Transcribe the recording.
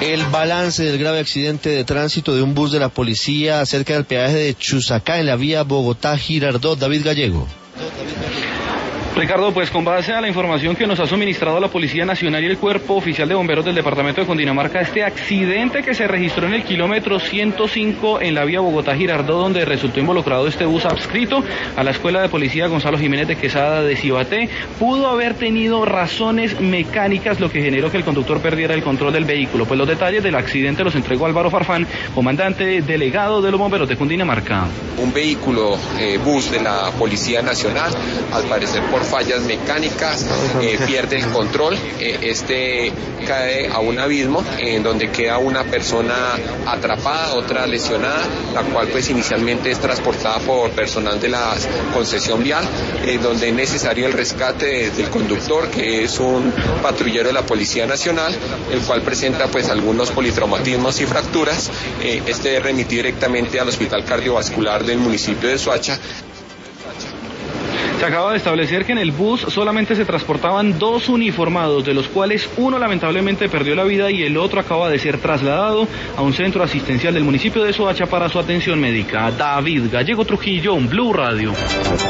El balance del grave accidente de tránsito de un bus de la policía cerca del peaje de Chusacá en la vía Bogotá-Girardot. David Gallego. Ricardo, pues con base a la información que nos ha suministrado la Policía Nacional y el Cuerpo Oficial de Bomberos del Departamento de Cundinamarca, este accidente que se registró en el kilómetro 105 en la vía Bogotá-Girardot, donde resultó involucrado este bus adscrito a la Escuela de Policía Gonzalo Jiménez de Quesada de Cibaté, pudo haber tenido razones mecánicas, lo que generó que el conductor perdiera el control del vehículo. Pues los detalles del accidente los entregó Álvaro Farfán, comandante delegado de los bomberos de Cundinamarca. Un vehículo bus de la Policía Nacional, al parecer por fallas mecánicas, pierde el control, cae a un abismo en donde queda una persona atrapada, otra lesionada, la cual pues inicialmente es transportada por personal de la concesión vial, donde es necesario el rescate del conductor, que es un patrullero de la Policía Nacional, el cual presenta pues algunos politraumatismos y fracturas. Es remitido directamente al Hospital Cardiovascular del municipio de Soacha. Se acaba de establecer que en el bus solamente se transportaban 2 uniformados, de los cuales uno lamentablemente perdió la vida y el otro acaba de ser trasladado a un centro asistencial del municipio de Soacha para su atención médica. David Gallego Trujillo, Blue Radio.